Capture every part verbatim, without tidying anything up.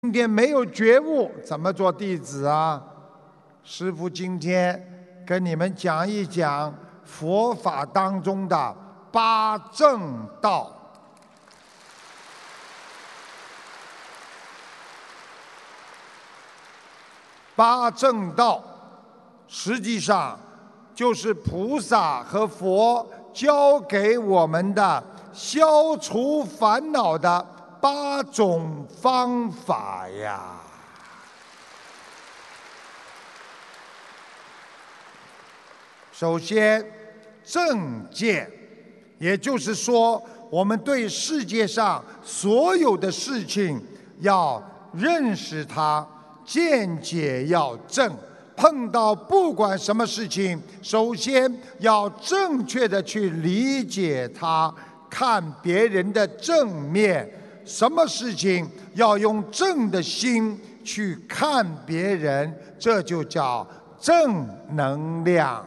今天没有觉悟，怎么做弟子啊？师父今天跟你们讲一讲佛法当中的八正道。八正道实际上就是菩萨和佛教给我们的消除烦恼的八种方法呀。首先，正见，也就是说，我们对世界上所有的事情要认识它，见解要正。碰到不管什么事情，首先要正确的去理解它，看别人的正面。什么事情要用正的心去看别人，这就叫正能量。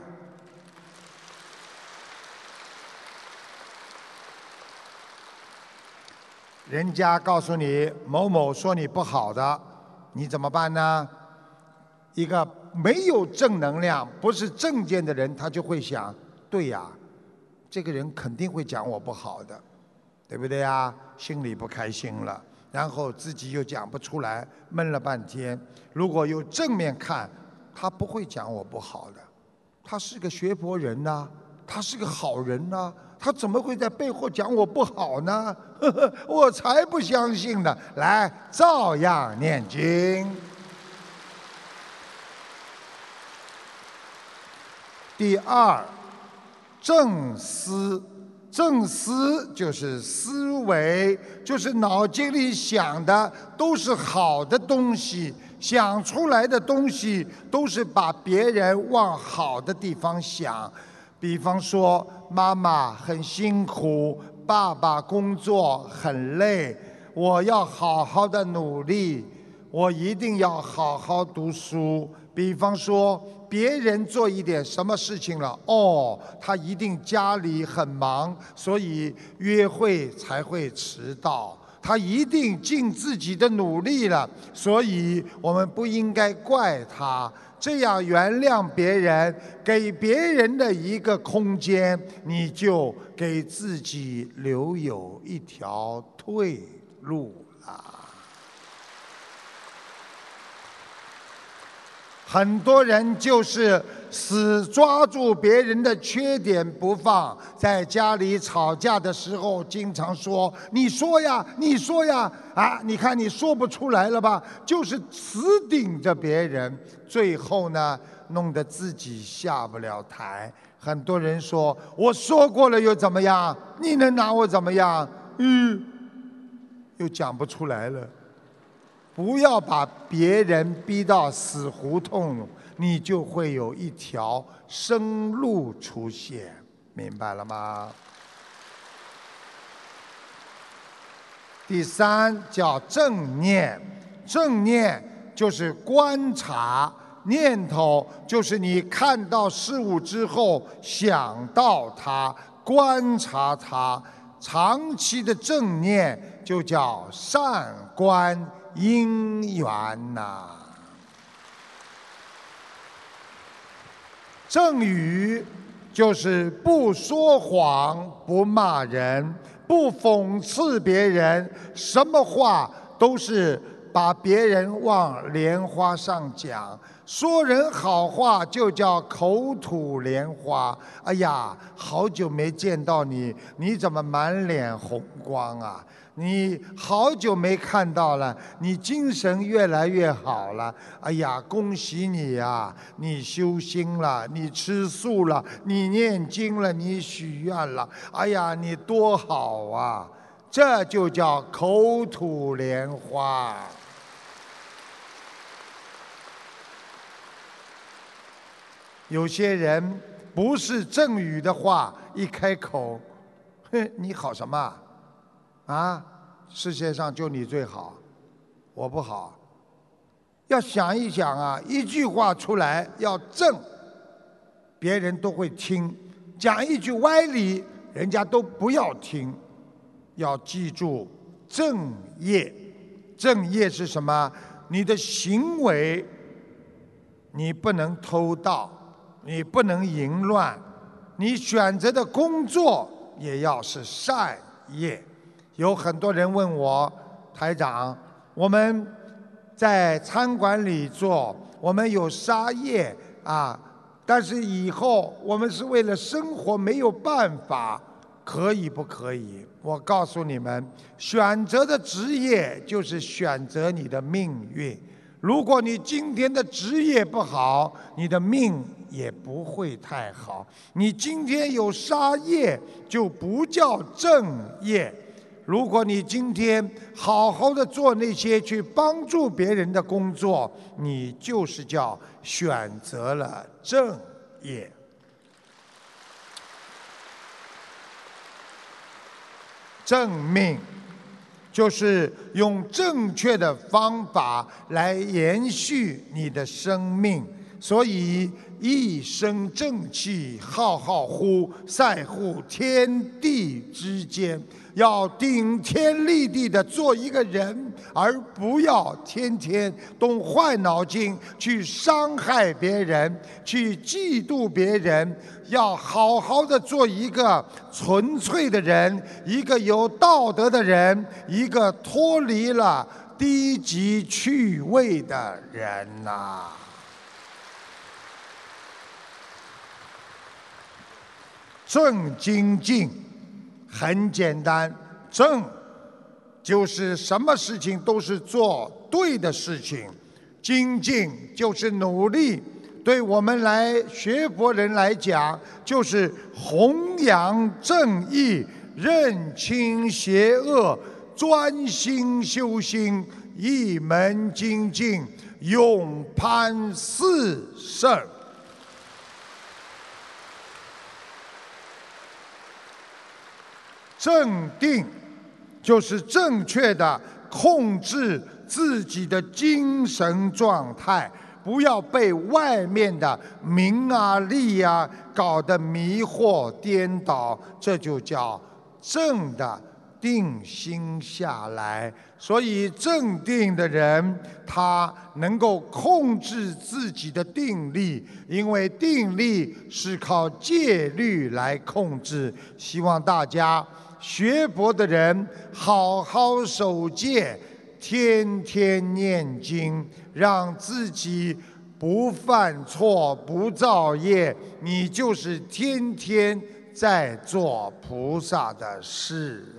人家告诉你某某说你不好的，你怎么办呢？一个没有正能量、不是正见的人，他就会想：对呀，这个人肯定会讲我不好的，对不对呀？心里不开心了，然后自己又讲不出来，闷了半天。如果有正面看，他不会讲我不好的，他是个学佛人呐、啊，他是个好人呐、啊，他怎么会在背后讲我不好呢？呵呵，我才不相信呢！来，照样念经。第二，正思。正思就是思维，就是脑筋里想的都是好的东西，想出来的东西都是把别人往好的地方想。比方说，妈妈很辛苦，爸爸工作很累，我要好好的努力，我一定要好好读书。比方说，别人做一点什么事情了，哦，他一定家里很忙，所以约会才会迟到。他一定尽自己的努力了，所以我们不应该怪他。这样原谅别人，给别人的一个空间，你就给自己留有一条退路了。很多人就是死抓住别人的缺点不放，在家里吵架的时候经常说：“你说呀，你说呀，啊，你看你说不出来了吧？”就是死顶着别人，最后呢，弄得自己下不了台。很多人说：“我说过了又怎么样？你能拿我怎么样？”嗯，又讲不出来了。不要把别人逼到死胡同，你就会有一条生路出现，明白了吗？第三叫正念，正念就是观察，念头就是你看到事物之后想到它，观察它，长期的正念就叫善观因缘呐、啊，正语就是不说谎、不骂人、不讽刺别人，什么话都是把别人往莲花上讲。说人好话就叫口吐莲花。哎呀，好久没见到你，你怎么满脸红光啊？你好久没看到了，你精神越来越好了。哎呀，恭喜你呀！你修心了，你吃素了，你念经了，你许愿了。哎呀，你多好啊！这就叫口吐莲花。有些人不是正语的话，一开口，哼，你好什么？啊，世界上就你最好，我不好。要想一想啊，一句话出来要正，别人都会听；讲一句歪理，人家都不要听。要记住正业， 正业是什么？你的行为，你不能偷盗，你不能淫乱，你选择的工作也要是善业。有很多人问我，台长，我们在餐馆里做，我们有杀业啊，但是以后我们是为了生活，没有办法，可以不可以？我告诉你们，选择的职业就是选择你的命运。如果你今天的职业不好，你的命也不会太好。你今天有杀业，就不叫正业。如果你今天好好的做那些去帮助别人的工作，你就是叫选择了正业。正命就是用正确的方法来延续你的生命，所以一生正气，浩浩乎塞乎天地之间。要顶天立地的做一个人，而不要天天动坏脑筋去伤害别人，去嫉妒别人。要好好的做一个纯粹的人，一个有道德的人，一个脱离了低级趣味的人呐、啊。正精进很简单，正就是什么事情都是做对的事情，精进就是努力。对我们来学佛人来讲，就是弘扬正义，认清邪恶，专心修心，一门精进，永攀四圣。正定就是正确的控制自己的精神状态，不要被外面的名啊利啊搞得迷惑颠倒，这就叫正的定心下来。所以正定的人，他能够控制自己的定力，因为定力是靠戒律来控制。希望大家学佛的人好好守戒，天天念经，让自己不犯错，不造业，你就是天天在做菩萨的事。